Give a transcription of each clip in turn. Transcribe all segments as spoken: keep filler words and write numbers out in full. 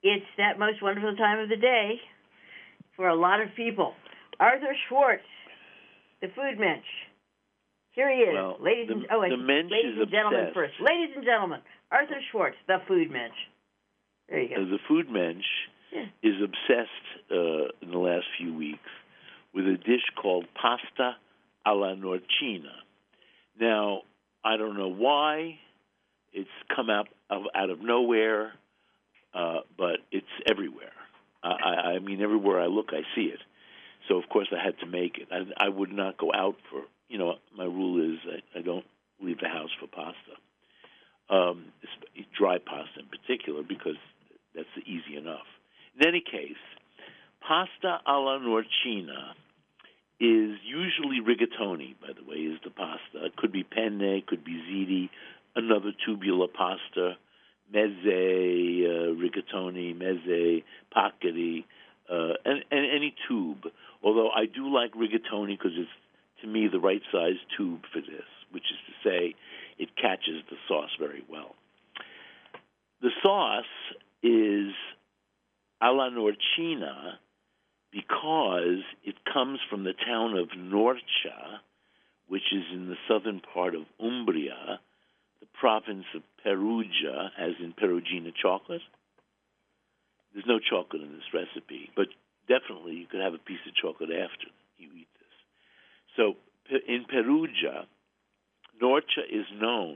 It's that most wonderful time of the day for a lot of people. Arthur Schwartz, the food mensch. Here he is. Well, ladies the, and oh, the mensch ladies is and gentlemen obsessed. first. Ladies and gentlemen, Arthur Schwartz, the food mensch. There you go. Uh, the food mensch yeah. is obsessed uh, in the last few weeks with a dish called pasta alla norcina. Now, I don't know why it's come out of out of nowhere, uh, but it's everywhere. I, I mean, everywhere I look, I see it. So, of course, I had to make it. I, I would not go out for, you know, my rule is I, I don't leave the house for pasta, um, dry pasta in particular, because that's easy enough. In any case, pasta alla norcina is usually rigatoni, by the way, is the pasta. It could be penne, could be ziti, another tubular pasta, mezze, uh, rigatoni, mezze, paccheri, uh, and, and any tube. Although I do like rigatoni because it's, to me, the right size tube for this, which is to say it catches the sauce very well. The sauce is alla norcina because it comes from the town of Norcia, which is in the southern part of Umbria, the province of Perugia, as in Perugina chocolate. There's no chocolate in this recipe, but definitely you could have a piece of chocolate after you eat this. So in Perugia, Norcia is known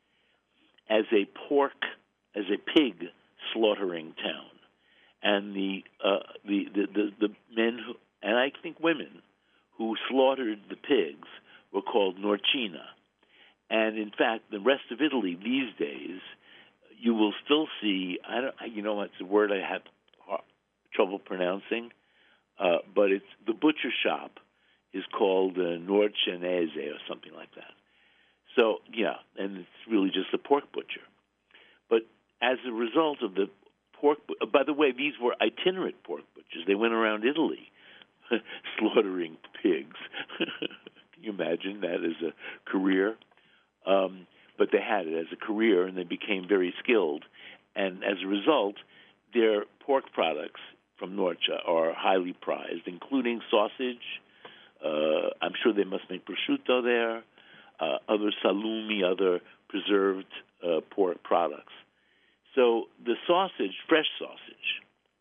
as a pork, as a pig slaughtering town. And the, uh, the, the, the, the men, who, and I think women, who slaughtered the pigs were called norcina. And in fact, the rest of Italy these days, you will still see, I don't, you know, it's a word I have trouble pronouncing, uh, but it's the butcher shop is called uh, Norcenese or something like that. So, yeah, and it's really just a pork butcher. But as a result of the pork, by the way, these were itinerant pork butchers. They went around Italy slaughtering pigs. Can you imagine that as a career? Um, but they had it as a career, and they became very skilled. And as a result, their pork products from Norcia are highly prized, including sausage. Uh, I'm sure they must make prosciutto there, uh, other salumi, other preserved uh, pork products. So the sausage, fresh sausage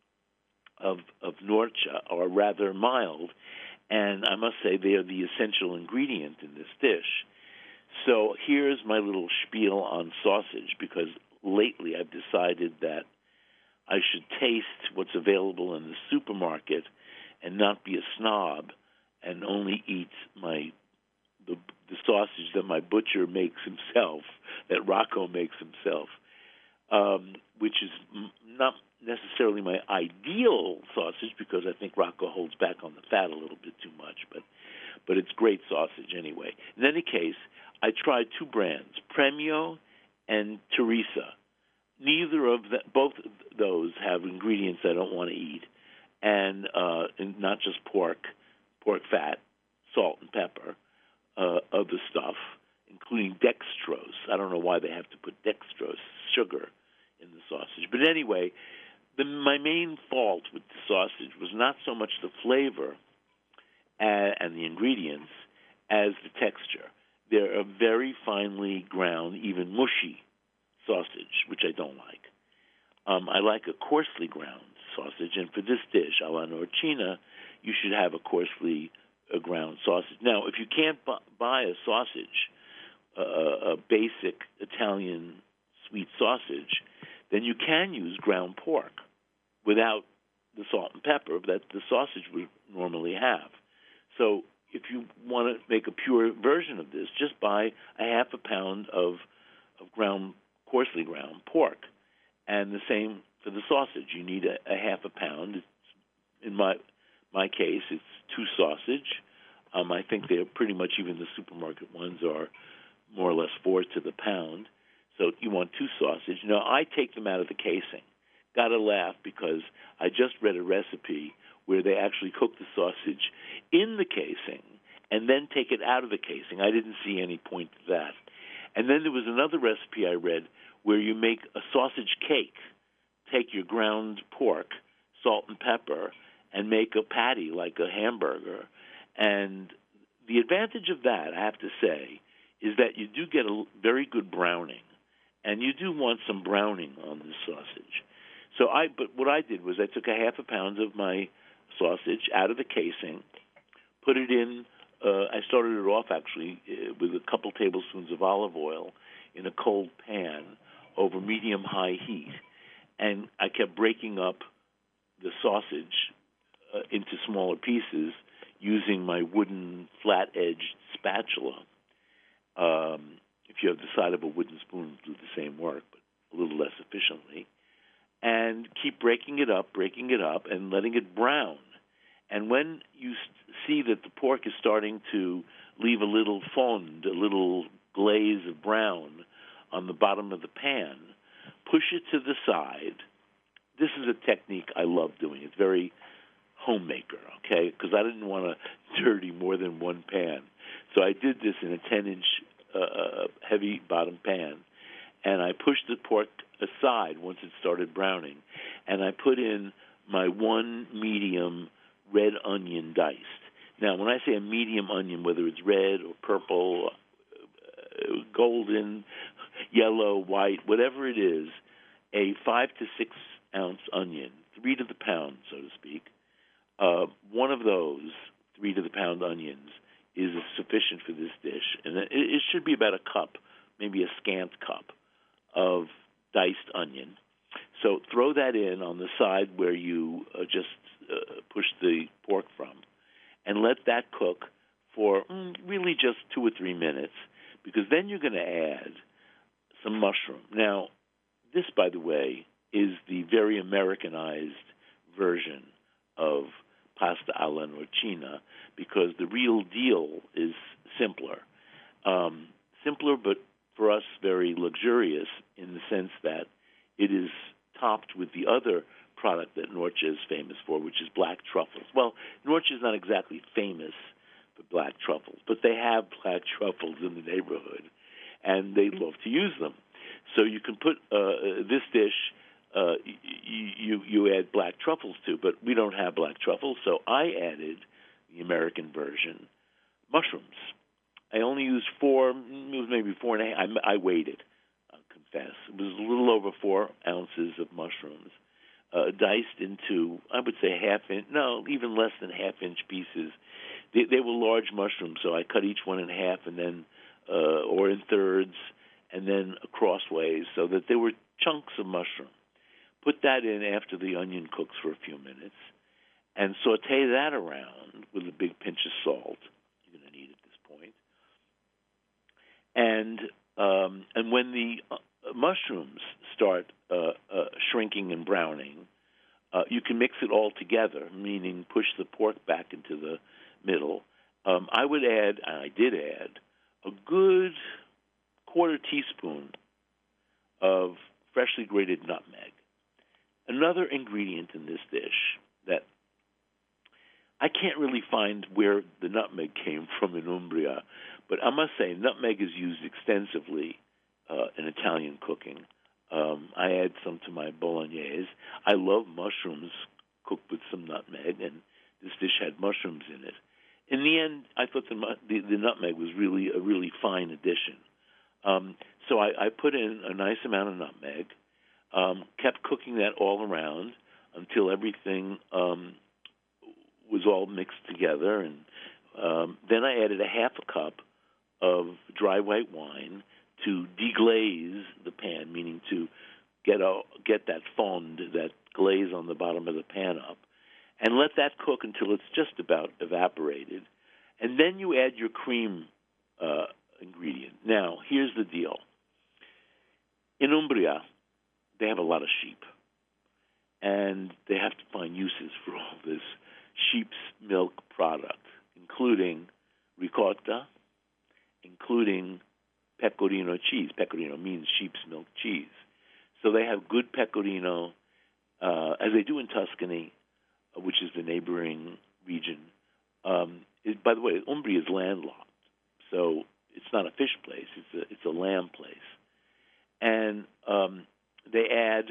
of of Norcia, are rather mild, and I must say they are the essential ingredient in this dish. So here's my little spiel on sausage, because lately I've decided that I should taste what's available in the supermarket and not be a snob and only eat my the, the sausage that my butcher makes himself, that Rocco makes himself. Um, which is m- not necessarily my ideal sausage, because I think Rocco holds back on the fat a little bit too much, but but it's great sausage anyway. In any case, I tried two brands, Premio and Teresa. Neither of the, both of those have ingredients I don't want to eat, and, uh, and not just pork, pork fat, salt and pepper, uh, other stuff, including dextrose. I don't know why they have to put dextrose, sugar, in the sausage. But anyway, the, my main fault with the sausage was not so much the flavor and, and the ingredients as the texture. They're a very finely ground, even mushy sausage, which I don't like. Um, I like a coarsely ground sausage, and for this dish, alla norcina, you should have a coarsely uh, ground sausage. Now, if you can't bu- buy a sausage, uh, a basic Italian sweet sausage, then you can use ground pork without the salt and pepper that the sausage would normally have. So if you want to make a pure version of this, just buy a half a pound of of ground, coarsely ground pork. And the same for the sausage. You need a, a half a pound. It's, in my my case, it's two sausage. Um, I think they're pretty much, even the supermarket ones are more or less four to the pound. So you want two sausage. Now, I take them out of the casing. Got to laugh because I just read a recipe where they actually cook the sausage in the casing and then take it out of the casing. I didn't see any point to that. And then there was another recipe I read where you make a sausage cake, take your ground pork, salt and pepper, and make a patty like a hamburger. And the advantage of that, I have to say, is that you do get a very good browning, and you do want some browning on the sausage. So I, but what I did was I took a half a pound of my sausage out of the casing, put it in. Uh, I started it off actually uh, with a couple tablespoons of olive oil in a cold pan over medium-high heat, and I kept breaking up the sausage uh, into smaller pieces using my wooden flat-edged spatula. Um, if you have the side of a wooden spoon, do the same work, but a little less efficiently. And keep breaking it up, breaking it up, and letting it brown. And when you see that the pork is starting to leave a little fond, a little glaze of brown on the bottom of the pan, push it to the side. This is a technique I love doing. It's very homemaker, okay, because I didn't want to dirty more than one pan. So I did this in a ten-inch uh, heavy bottom pan, and I pushed the pork aside once it started browning, and I put in my one medium red onion diced. Now, when I say a medium onion, whether it's red or purple, uh, golden, yellow, white, whatever it is, a five to six ounce onion, three to the pound, so to speak, uh, one of those three to the pound onions is sufficient for this dish. And it, it should be about a cup, maybe a scant cup of diced onion. So throw that in on the side where you uh, just uh, push the pork from, and let that cook for mm, really just two or three minutes, because then you're going to add some mushroom. Now, this, by the way, is the very Americanized version of pasta alla norcina, because the real deal is simpler. Um, simpler, but for us very luxurious in the sense that it is topped with the other product that Norcia is famous for, which is black truffles. Well, Norcia is not exactly famous for black truffles, but they have black truffles in the neighborhood, and they love to use them. So you can put uh, this dish, uh, you, you add black truffles to, but we don't have black truffles, so I added the American version, mushrooms. I only used four, it was maybe four and a half. I, I weighed it, I'll confess. It was a little over four ounces of mushrooms, uh, diced into, I would say half inch, no, even less than half inch pieces. They, they were large mushrooms, so I cut each one in half and then, uh, or in thirds, and then crossways, so that they were chunks of mushroom. Put that in after the onion cooks for a few minutes, and saute that around with a big pinch of salt. You're going to need at this point. And um, and when the uh, mushrooms start uh, uh, shrinking and browning, uh, you can mix it all together, meaning push the pork back into the middle. Um, I would add, and I did add, a good quarter teaspoon of freshly grated nutmeg. Another ingredient in this dish that I can't really find where the nutmeg came from in Umbria, but I must say nutmeg is used extensively uh, in Italian cooking. Um, I add some to my bolognese. I love mushrooms cooked with some nutmeg, and this dish had mushrooms in it. In the end, I thought the, the, the nutmeg was really a really fine addition. Um, so I, I put in a nice amount of nutmeg, um, kept cooking that all around until everything um, was all mixed together, and um, then I added a half a cup of dry white wine to deglaze the pan, meaning to get a, get that fond, that glaze on the bottom of the pan up, and let that cook until it's just about evaporated. And then you add your cream uh, ingredient. Now, here's the deal. In Umbria, they have a lot of sheep, and they have to find uses for all this sheep's milk product, including ricotta, including pecorino cheese. Pecorino means sheep's milk cheese. So they have good pecorino, uh, as they do in Tuscany, uh, which is the neighboring region. Um, it, by the way, Umbria is landlocked, so it's not a fish place. It's a, it's a lamb place. And um, they add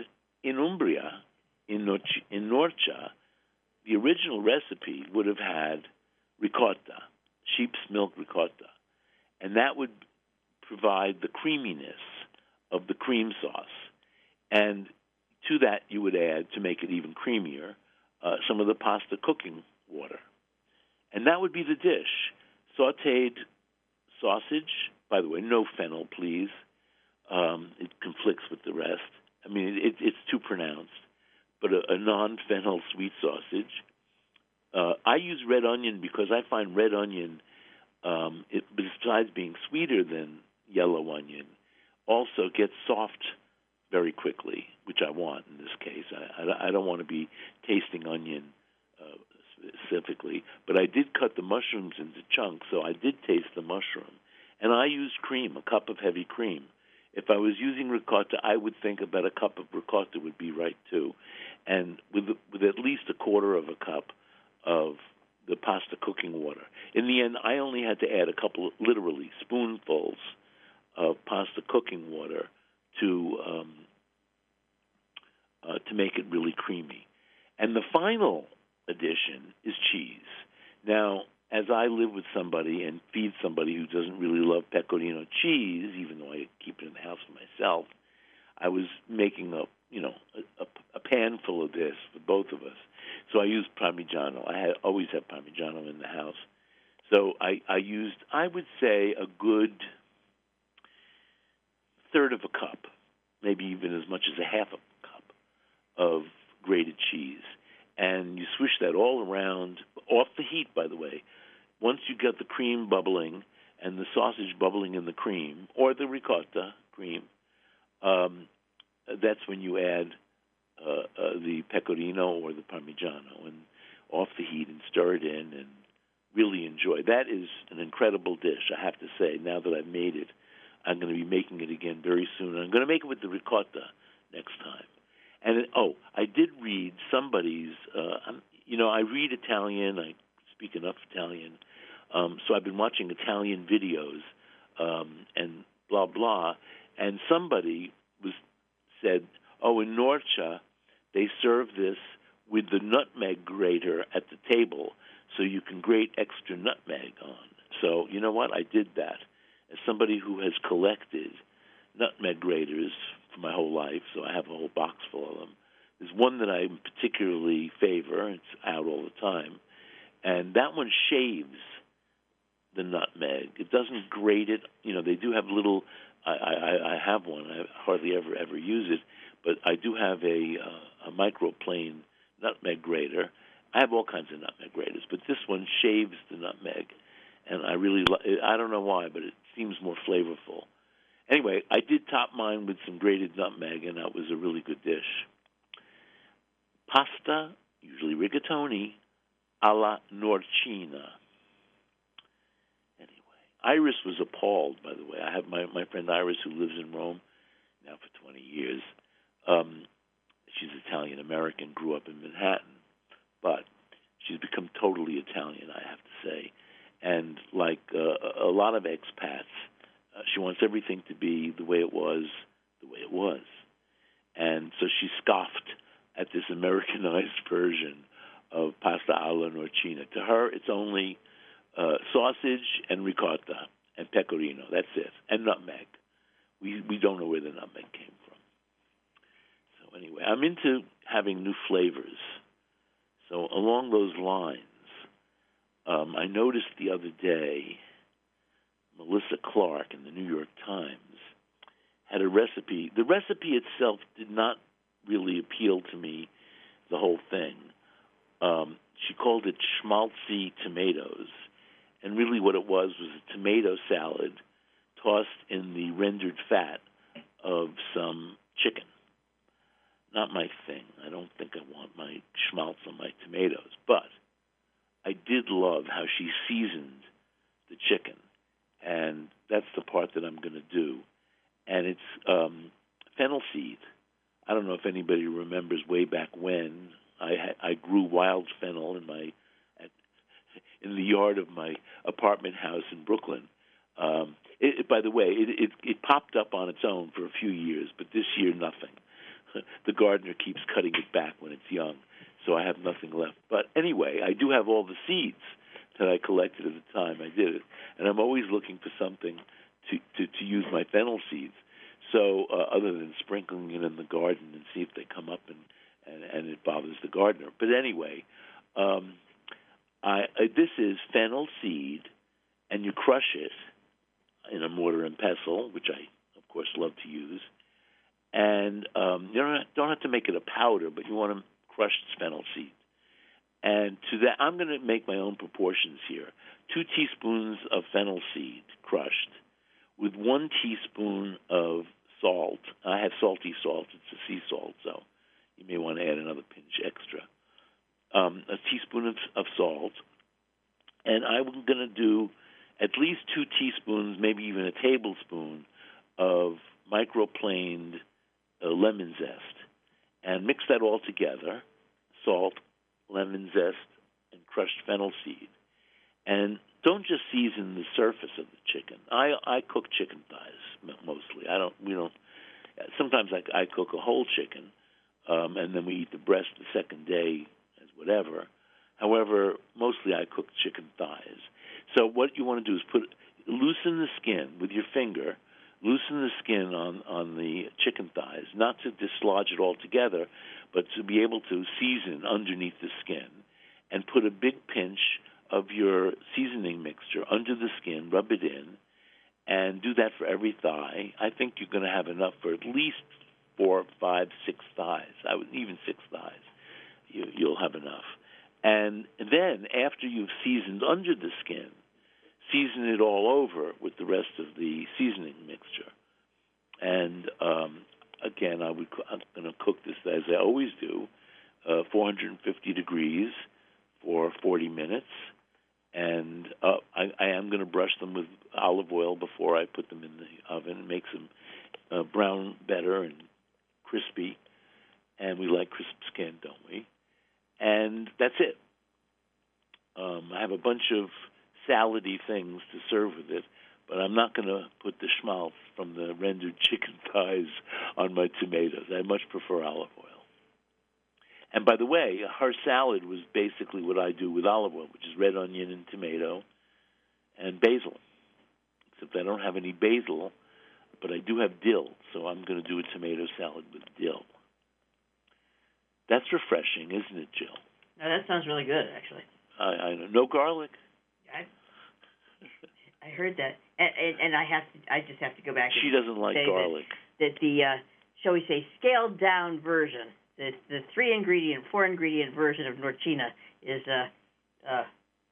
in Umbria, in, Norcia, in Norcia, the original recipe would have had ricotta, sheep's milk ricotta, and that would provide the creaminess of the cream sauce. And to that, you would add, to make it even creamier, uh, some of the pasta cooking water. And that would be the dish. Sautéed sausage, by the way, no fennel, please. Um, it conflicts with the rest. I mean, it, it's too pronounced. But a, a non-fennel sweet sausage. Uh, I use red onion because I find red onion, um, it, besides being sweeter than yellow onion, also gets soft very quickly, which I want in this case. I, I, I don't want to be tasting onion uh, specifically, but I did cut the mushrooms into chunks, so I did taste the mushroom. And I used cream, a cup of heavy cream. If I was using ricotta, I would think about a cup of ricotta would be right too, and with with at least a quarter of a cup of the pasta cooking water. In the end, I only had to add a couple, of, literally spoonfuls of pasta cooking water to um, uh, to make it really creamy. And the final addition is cheese. Now, as I live with somebody and feed somebody who doesn't really love pecorino cheese, even though I keep it in the house for myself, I was making a you know a, a, a pan full of this for both of us. So I used Parmigiano. I had always have Parmigiano in the house. So I, I used, I would say, a good third of a cup, maybe even as much as a half a cup of grated cheese. And you swish that all around, off the heat, by the way. Once you get the cream bubbling and the sausage bubbling in the cream, or the ricotta cream, um, that's when you add uh, uh, the pecorino or the Parmigiano and off the heat and stir it in and really enjoy. That is an incredible dish, I have to say. Now that I've made it, I'm going to be making it again very soon. I'm going to make it with the ricotta next time. And, it, oh, I did read somebody's, uh, you know, I read Italian, I speak enough Italian, um, so I've been watching Italian videos um, and blah, blah, and somebody was said, oh, in Norcia, they serve this with the nutmeg grater at the table, so you can grate extra nutmeg on. So, you know what? I did that. As somebody who has collected nutmeg graters for my whole life, so I have a whole box full of them. There's one that I particularly favor. It's out all the time. And that one shaves the nutmeg. It doesn't grate it. You know, they do have little, I, I, I have one. I hardly ever, ever use it. But I do have a, uh, a microplane nutmeg grater. I have all kinds of nutmeg graters, but this one shaves the nutmeg. And I really, li- I don't know why, but it seems more flavorful. Anyway, I did top mine with some grated nutmeg, and that was a really good dish. Pasta, usually rigatoni, alla norcina. Anyway, Iris was appalled, by the way. I have my, my friend Iris, who lives in Rome now for twenty years. Um, she's Italian-American, grew up in Manhattan, but she's become totally Italian, I have to say. And like uh, a lot of expats, uh, she wants everything to be the way it was, the way it was. And so she scoffed at this Americanized version of pasta alla norcina. To her, it's only uh, sausage and ricotta and pecorino. That's it. And nutmeg. We we don't know where the nutmeg came from. So anyway, I'm into having new flavors. So along those lines, um, I noticed the other day Melissa Clark in the New York Times had a recipe. The recipe itself did not really appeal to me, the whole thing. Um, she called it schmaltzy tomatoes, and really what it was was a tomato salad tossed in the rendered fat of some chicken. Not my thing. I don't think I want my schmaltz on my tomatoes, but I did love how she seasoned the chicken, and that's the part that I'm going to do. And it's um, fennel seed. I don't know if anybody remembers way back when I I grew wild fennel in my at, in the yard of my apartment house in Brooklyn. Um, it, it, by the way, it, it it popped up on its own for a few years, but this year nothing. the gardener keeps cutting it back when it's young, so I have nothing left. But anyway, I do have all the seeds that I collected at the time I did it, and I'm always looking for something to, to, to use my fennel seeds. So uh, other than sprinkling it in the garden and see if they come up and, and, and it bothers the gardener. But anyway, um, I, I, this is fennel seed, and you crush it in a mortar and pestle, which I, of course, love to use. And um, you don't have, don't have to make it a powder, but you want to crush fennel seed. And to that, I'm going to make my own proportions here. Two teaspoons of fennel seed crushed with one teaspoon of salt. I have salty salt. It's a sea salt, so you may want to add another pinch extra. Um, a teaspoon of, of salt. And I'm going to do at least two teaspoons, maybe even a tablespoon, of microplaned uh, lemon zest. And mix that all together, salt, lemon zest, and crushed fennel seed. And don't just season the surface of the chicken. I I cook chicken thighs mostly. I don't. We don't. Sometimes I, I cook a whole chicken, um, and then we eat the breast the second day as whatever. However, mostly I cook chicken thighs. So what you want to do is put loosen the skin with your finger. Loosen the skin on, on the chicken thighs, not to dislodge it altogether, but to be able to season underneath the skin, and put a big pinch of your seasoning mixture under the skin, rub it in, and do that for every thigh. I think you're going to have enough for at least four, five, six thighs. I would even six thighs. You, you'll have enough. And then after you've seasoned under the skin, season it all over with the rest of the seasoning mixture. And um, again, I would, I'm going to cook this as I always do, uh, four hundred fifty degrees for forty minutes. And uh, I, I am going to brush them with olive oil before I put them in the oven. It makes them uh, brown better and crispy. And we like crisp skin, don't we? And that's it. Um, I have a bunch of salady things to serve with it, but I'm not going to put the schmaltz from the rendered chicken thighs on my tomatoes. I much prefer olive oil. And by the way, her salad was basically what I do with olive oil, which is red onion and tomato and basil. Except I don't have any basil, but I do have dill, so I'm going to do a tomato salad with dill. That's refreshing, isn't it, Jill? No, that sounds really good, actually. I, I know. No garlic? I, I heard that, and, and, and I have to. I just have to go back. She and doesn't like say garlic. That, that the, uh, shall we say, scaled down version, the the three ingredient, four ingredient version of Norcina is. Uh, uh,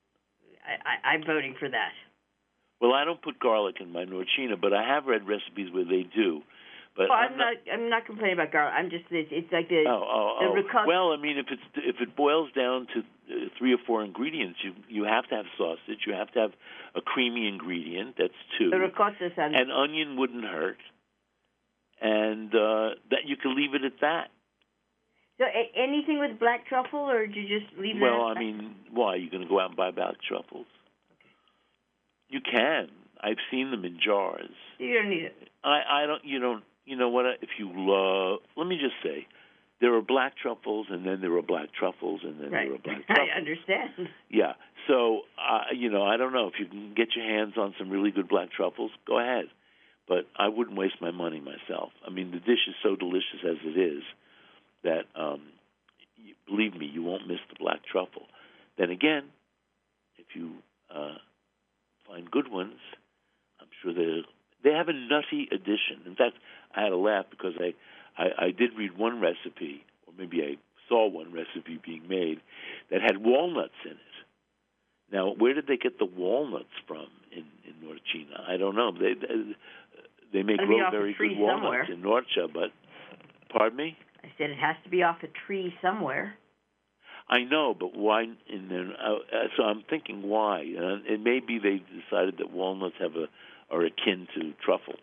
I, I, I'm voting for that. Well, I don't put garlic in my Norcina, but I have read recipes where they do. But well, I'm, I'm not, not. I'm not complaining about garlic. I'm just. It's, it's like the. Oh, oh, the oh. ricotta. Well, I mean, if it's if it boils down to uh, three or four ingredients, you you have to have sausage. You have to have a creamy ingredient. That's two. The ricotta sounds. An onion wouldn't hurt, and uh, that you can leave it at that. So a- anything with black truffle, or did you just leave it? Well, at I mean, why? Are you going to go out and buy black truffles? Okay. You can. I've seen them in jars. You don't need it. I I don't. You don't. You know what? If you love, let me just say, there are black truffles, and then there are black truffles, and then right. there are black truffles. I understand. Yeah. So, uh, you know, I don't know if you can get your hands on some really good black truffles. Go ahead, but I wouldn't waste my money myself. I mean, the dish is so delicious as it is that, um, you, believe me, you won't miss the black truffle. Then again, if you uh, find good ones, I'm sure they're. They have a nutty addition. In fact, I had a laugh because I, I, I did read one recipe, or maybe I saw one recipe being made, that had walnuts in it. Now, where did they get the walnuts from in, in Norcina? I don't know. They they, they may grow very good walnuts somewhere. in Norcia, but, pardon me? I said it has to be off a tree somewhere. I know, but why? In there, uh, so I'm thinking why. Uh, it may be they decided that walnuts have a are akin to truffles.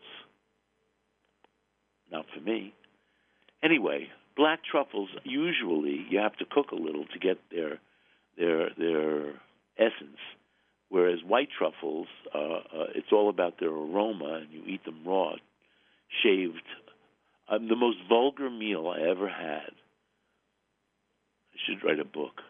Not for me. Anyway, black truffles, usually you have to cook a little to get their their their essence, whereas white truffles, uh, uh, it's all about their aroma, and you eat them raw, shaved Um, the most vulgar meal I ever had. I should write a book.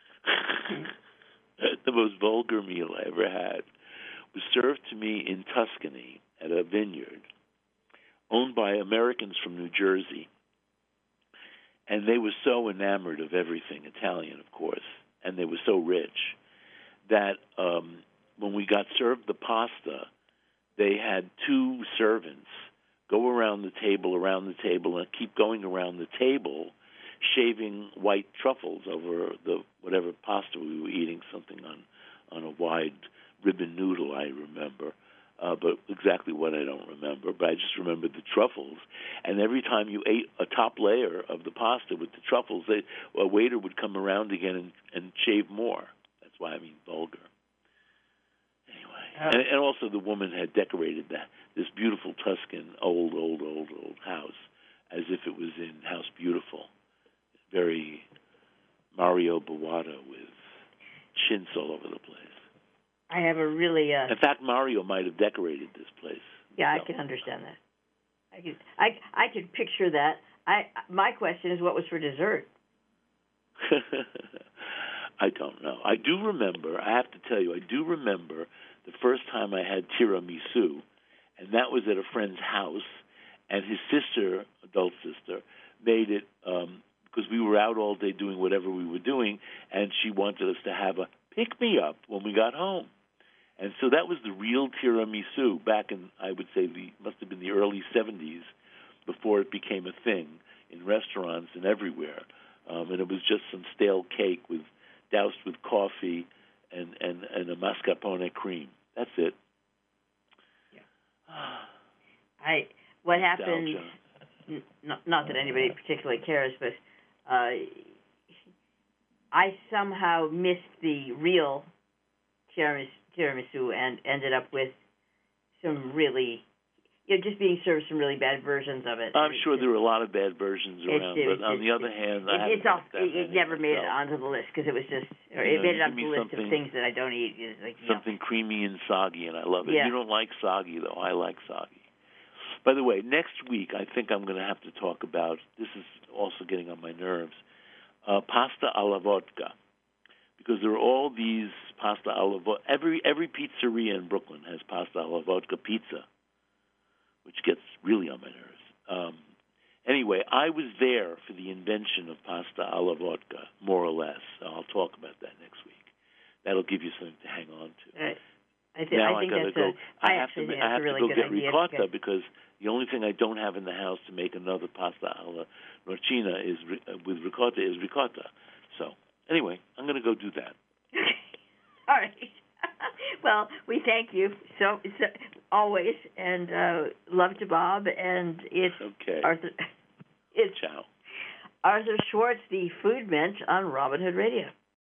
The most vulgar meal I ever had was served to me in Tuscany at a vineyard owned by Americans from New Jersey. And they were so enamored of everything Italian, of course, and they were so rich that um, when we got served the pasta, they had two servants go around the table, around the table, and keep going around the table, shaving white truffles over the whatever pasta we were eating, something on, on a wide ribbon noodle, I remember. Uh, but exactly what I don't remember. But I just remember the truffles. And every time you ate a top layer of the pasta with the truffles, they, a waiter would come around again and, and shave more. That's why I mean vulgar. Anyway. Oh. And, and also the woman had decorated that this beautiful Tuscan old, old, old, old house as if it was in House Beautiful. Very Mario Bavatta with chintz all over the place. I have a really. Uh, In fact, Mario might have decorated this place. yeah, so. I can understand that. I could, I, I could picture that. I, my question is, what was for dessert? I don't know. I do remember. I have to tell you, I do remember the first time I had tiramisu, and that was at a friend's house, and his sister, adult sister, made it um, because we were out all day doing whatever we were doing, and she wanted us to have a pick-me-up when we got home. And so that was the real tiramisu back in, I would say, the must have been the early seventies, before it became a thing in restaurants and everywhere. Um, and it was just some stale cake with doused with coffee and, and, and a mascarpone cream. That's it. Yeah. I what happened? Nostalgia. N- not, not that anybody particularly cares, but uh, I somehow missed the real tiramisu. tiramisu and ended up with some really, you know, just being served some really bad versions of it. I'm It sure just, there were a lot of bad versions around, it, but on it, the other hand, I it, it's haven't all, that it, it many never made it myself. onto the list because it was just, or You it know, made it you onto give the me list of something- things that I don't eat. It's like, you know. Something creamy and soggy, and I love it. Yeah. You don't like soggy, though. I like soggy. By the way, next week I think I'm going to have to talk about, this is also getting on my nerves, uh, pasta alla vodka. Because there are all these pasta alla vodka. Every, every pizzeria in Brooklyn has pasta alla vodka pizza, which gets really on my nerves. Um, anyway, I was there for the invention of pasta alla vodka, more or less. I'll talk about that next week. That'll give you something to hang on to. Right. I, th- Now I think I gotta that's go. a, I, I have actually to. think I that's have a really to go good get idea. ricotta Okay. because the only thing I don't have in the house to make another pasta alla norcina is uh, with ricotta is ricotta. So anyway, I'm going to go do that. All right. Well, we thank you so, so always, and uh, love to Bob, and it's Okay. Arthur. It's Ciao. Arthur Schwartz, the Food Mint on Robin Hood Radio.